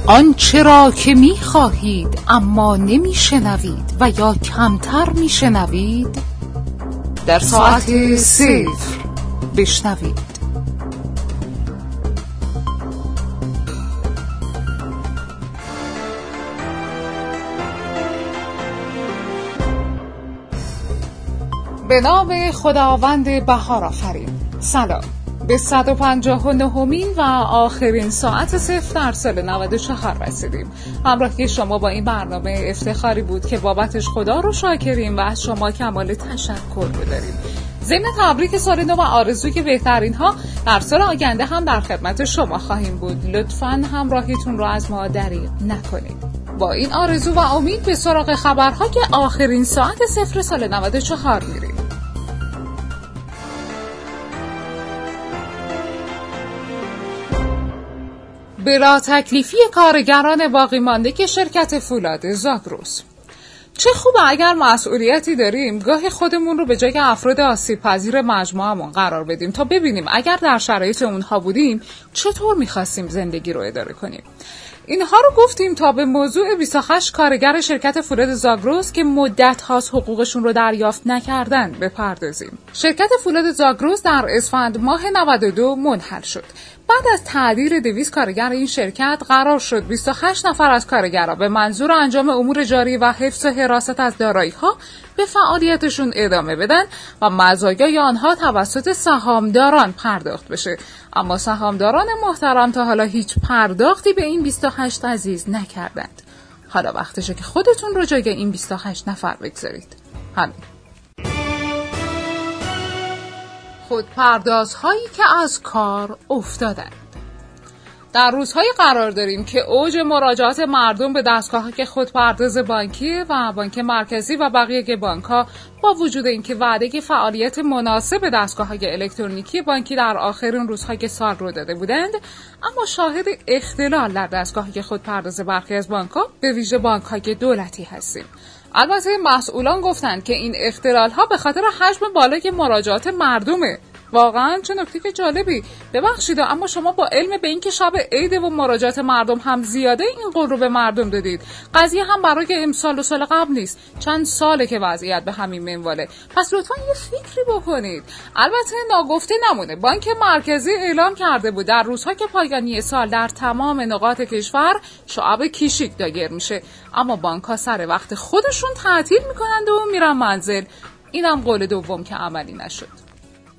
آنچه را که می خواهید اما نمی شنوید و یا کمتر می شنوید در ساعت 0 بشنوید. به نام خداوند بهار آفرین. سلام به 159مین و آخرین ساعت 0 در سال 94 رسیدیم. همراهی شما با این برنامه افتخاری بود که بابتش خدا رو شاکریم و از شما کمال تشکر بداریم. ضمن تبریک سال نو و آرزوی بهترین ها در سال آینده هم در خدمت شما خواهیم بود. لطفاً همراهیتون رو از ما دریغ نکنید. با این آرزو و امید به سراغ خبرها که آخرین ساعت 0 سال 94 میریم. بلا تکلیفی کارگران باقی مانده که شرکت فولاد زاگرس. چه خوبه اگر مسئولیتی داریم گاهی خودمون رو به جای افراد آسیب پذیر مجموعمون قرار بدیم تا ببینیم اگر در شرایط اونها بودیم چطور میخواستیم زندگی رو اداره کنیم. اینها رو گفتیم تا به موضوع 28 کارگر شرکت فولاد زاگرس که مدت هاست حقوقشون رو دریافت نکردن بپردازیم. شرکت فولاد زاگرس در اسفند ماه 92 منحل شد. بعد از تعدیل 200 کارگر این شرکت قرار شد 28 نفر از کارگرها به منظور انجام امور جاری و حفظ و حراست از دارایی‌ها به فعالیتشون ادامه بدن و مزایای آنها توسط سهامداران پرداخت بشه. اما سهامداران محترم تا حالا هیچ پرداختی به این 28 عزیز نکردند. حالا وقتشه که خودتون رو جای این 28 نفر بگذارید. همین. خودپردازهایی که از کار افتادند. در روزهای قرار داریم که اوج مراجعات مردم به دستگاه‌های خودپرداز بانکی و بانک مرکزی و بقیه بانک‌ها با وجود اینکه وعده فعالیت مناسب دستگاه‌های الکترونیکی بانکی در آخرین روزهای سال رو داده بودند، اما شاهد اختلال در دستگاه‌های خودپرداز برخی از بانک‌ها به ویژه بانک‌های دولتی هستیم. البته مسئولان گفتند که این اختلال‌ها به خاطر حجم بالای مراجعات مردمه. واقعا چه نکته جالبی. ببخشید اما شما با علم به این که شب عید و مراجعات مردم هم زیاده این قول رو به مردم دادید. قضیه هم برای امسال و سال قبل نیست، چند ساله که وضعیت به همین منواله. پس لطفا یه فکری بکنید. البته ناگفته نمونه بانک مرکزی اعلام کرده بود در روزها که پایانی سال در تمام نقاط کشور شعب کیشیک دایر میشه، اما بانک‌ها سر وقت خودشون تعطیل میکنند و میرن منزل. اینم قول دوم که عملی نشد.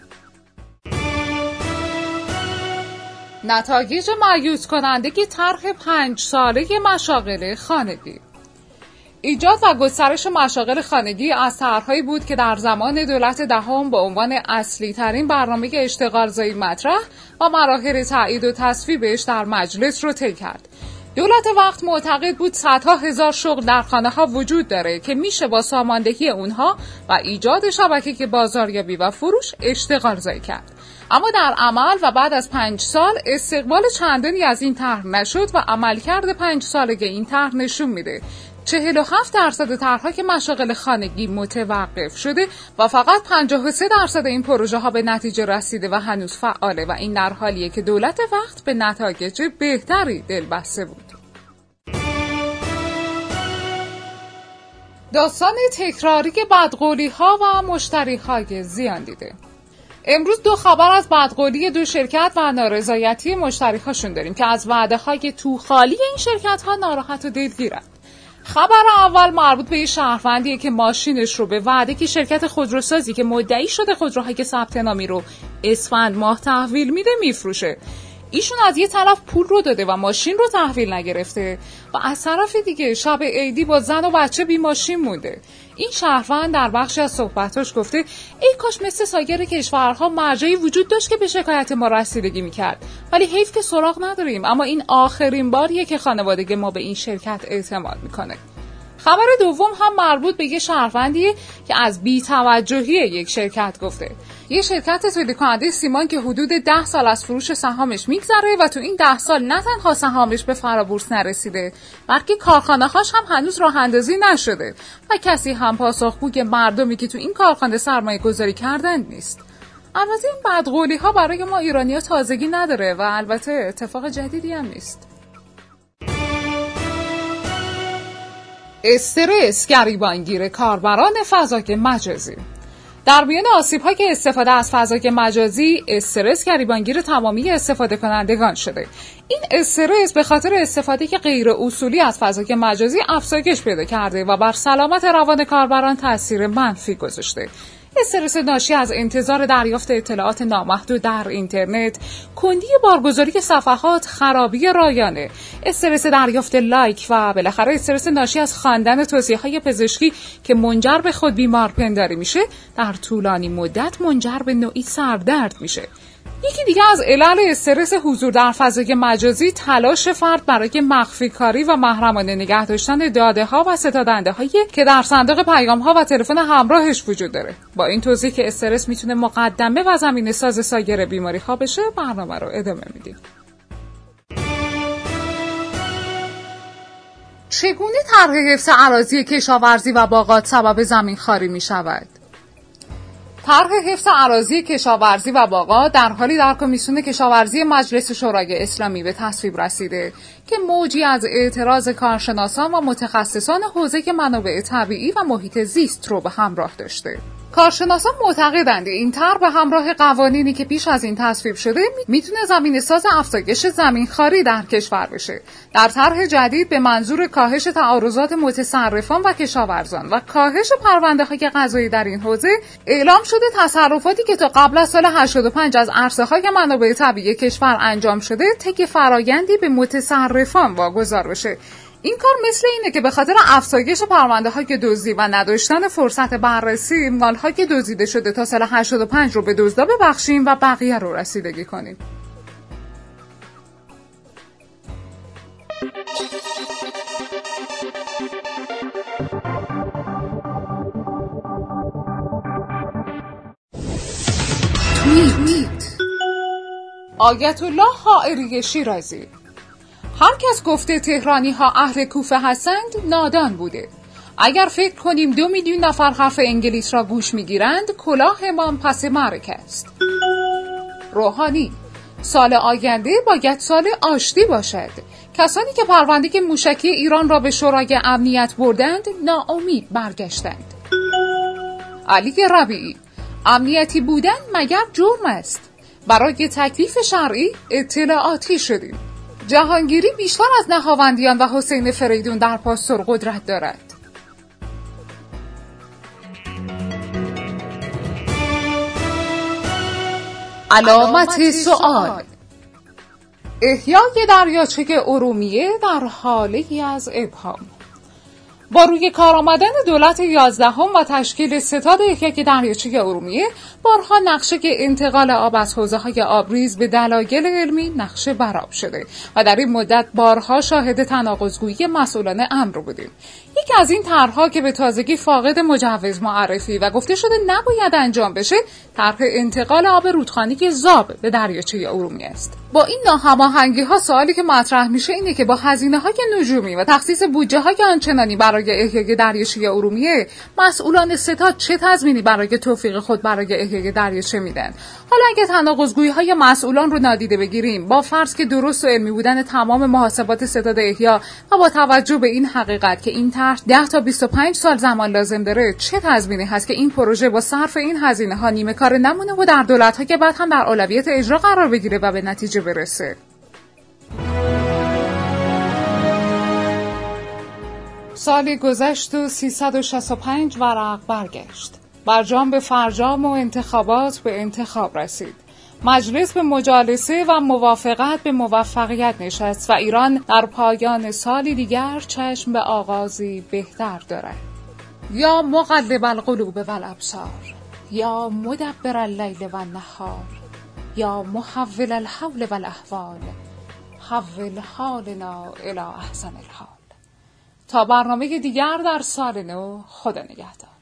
نتایج مایوس کننده طرح 5 ساله مشاغل خانگی. ایجاد و گسترش مشاغل خانگی از طرح‌هایی بود که در زمان دولت دهم به عنوان اصلی ترین برنامه اشتغالزایی مطرح و مراحل تایید و تصویبش در مجلس رو طی کرد. دولت وقت معتقد بود صدها هزار شغل در خانه‌ها وجود داره که میشه با ساماندهی اونها و ایجاد شبکه بازاریابی و فروش اشتغالزایی کرد. اما در عمل و بعد از 5 سال استقبال چندانی از این طرح نشد و عملکرد 5 ساله این طرح نشون میده 47% طرح‌ها که مشاغل خانگی متوقف شده و فقط 53% این پروژه ها به نتیجه رسیده و هنوز فعاله و این در حالیه که دولت وقت به نتایج بهتری دل بسته بود. داستان تکراری بدقولی ها و مشتری های زیان دیده. امروز 2 خبر از بدقولی 2 شرکت و نارضایتی مشتری هاشون داریم که از وعده های تو خالی این شرکت ها ناراحت و دلگیرند. خبر اول مربوط به یه شهروندیه که ماشینش رو به وعده که شرکت خودروسازی که مدعی شده خودروهای ثبت نامی رو اسفند ماه تحویل میده میفروشه. ایشون از یه طرف پول رو داده و ماشین رو تحویل نگرفته و از طرف دیگه شب عیدی با زن و بچه بی ماشین مونده. این شهروند در بخشی از صحبتاش گفته ای کاش مثل سایر کشورها مرجعی وجود داشت که به شکایت ما رسیدگی میکرد، ولی حیف که سراغ نداریم. اما این آخرین باریه که خانوادگی ما به این شرکت اعتماد میکنه. خبر دوم هم مربوط به یه شهروندیه که از بی‌توجهی یک شرکت گفته. یه شرکت تولید کننده سیمان که حدود 10 سال از فروش سهامش میگذره و تو این 10 سال نه تنها سهامش به فرابورس نرسیده، بلکه کارخانه‌هاش هم هنوز راه اندازی نشده و کسی هم پاسخگوی مردمی که تو این کارخانه سرمایه گذاری کردن نیست. البته این بدقولی‌ها برای ما ایرانی‌ها تازگی نداره و البته اتفاق جدیدی هم نیست. استرس گریبانگیر کاربران فضای مجازی. در میان آسیب‌ها که استفاده از فضای مجازی، استرس گریبانگیر تمامی استفاده کنندگان شده. این استرس به خاطر استفاده غیر اصولی از فضای مجازی افزایش پیدا کرده و بر سلامت روان کاربران تاثیر منفی گذاشته. استرس ناشی از انتظار دریافت اطلاعات نامحدود در اینترنت، کندی بارگذاری صفحات، خرابی رایانه، استرس دریافت لایک و بالاخره استرس ناشی از خواندن توصیه‌های پزشکی که منجر به خود بیمارپنداری میشه، در طولانی مدت منجر به نوعی سردرد میشه. یکی دیگه از علل استرس حضور در فضای مجازی تلاش فرد برای مخفی کاری و محرمانه نگه داشتن داده ها و ستادنده هایی که در صندوق پیام ها و تلفن همراهش وجود داره. با این توضیح که استرس میتونه مقدمه و زمینه ساز سایر بیماری ها بشه، برنامه رو ادامه میدیم. چگونه طرح حفظ اراضی کشاورزی و باغات سبب زمین خواری میشود؟ طرح حفظ اراضی کشاورزی و باغات در حالی در کمیسیون کشاورزی مجلس شورای اسلامی به تصویب رسیده که موجی از اعتراض کارشناسان و متخصصان حوزه منابع طبیعی و محیط زیست رو به همراه داشته. کارشناسان معتقدند این طرح به همراه قوانینی که پیش از این تصویب شده میتونه زمینه ساز افزایش زمینخواری در کشور بشه. در طرح جدید به منظور کاهش تعارضات متصرفان و کشاورزان و کاهش پرونده‌های قضایی در این حوزه اعلام شده تصرفاتی که تا قبل از سال 85 از عرصه‌های منابع طبیعی کشور انجام شده طی فرایندی به متصرفان واگذار بشه. این کار مثل اینه که به خاطر افزایش پرونده‌های دزدی و نداشتن فرصت بررسی مال‌های دزدیده شده تا سال 85 رو به دزدا ببخشیم و بقیه رو رسیدگی کنیم. توییت آیت الله حائری شیرازی: هر کس گفته تهرانی ها اهل کوفه هستند نادان بوده. اگر فکر کنیم 2 میلیون نفر حرف انگلیس را گوش میگیرند، کلاهمان پس مرگ است. روحانی: سال آینده باید سال آشتی باشد. کسانی که پرونده موشکی ایران را به شورای امنیت بردند ناامید برگشتند. علی ربیعی: امنیتی بودن مگر جرم است؟ برای تکلیف شرعی اطلاعاتی شدیم. جهانگیری بیشتر از نهاوندیان و حسین فریدون در پاستور قدرت دارد. علامت سوال: احیای دریاچه ارومیه در حاله‌ای از ابهام. با روی کار آمدن دولت 11 و تشکیل ستاد احیای دریاچه ارومیه، بارها نقشه انتقال آب از حوزه‌های آبریز به دلایل علمی نقشه برآب شده و در این مدت بارها شاهد تناقض‌گویی مسئولان امر بودیم. یکی از این طرح‌ها که به تازگی فاقد مجوز معرفی و گفته شده نباید انجام بشه، طرح انتقال آب رودخانه زاب به دریاچه ارومیه است. با این ناهماهنگی‌ها سوالی که مطرح میشه اینه که با هزینه‌های نجومی و تخصیص بودجه‌های آنچنانی برای احیای دریاچه ارومیه، مسئولان ستاد چه تضمینی برای توفیق خود برای احیای دریاچه میدن؟ حالا اگه تناقض‌گویی‌های مسئولان رو نادیده بگیریم، با فرض که درست و علمی بودن تمام محاسبات ستاد احیا و با توجه به این حقیقت که این طرح 10 تا 25 سال زمان لازم داره، چه تضمینی هست که این پروژه با صرف این هزینه‌ها نیمه کار نمونه و در دولت‌ها که بعد هم در اولویت اجرا قرار بگیره و به نتیجه برسه؟ سالی گذشت و 365 ورق برگشت. برجام به فرجام و انتخابات به انتخاب رسید. مجلس به مجالسه و موافقت به موفقیت نشست و ایران در پایان سالی دیگر چشم به آغازی بهتر دارد. یا مقلب القلوب و الابصار، یا مدبر اللیل و النهار، یا محول الحول و الاحوال، حول حالنا الی احسن الحال. تا برنامه دیگر در سال نو، خدا نگهدار.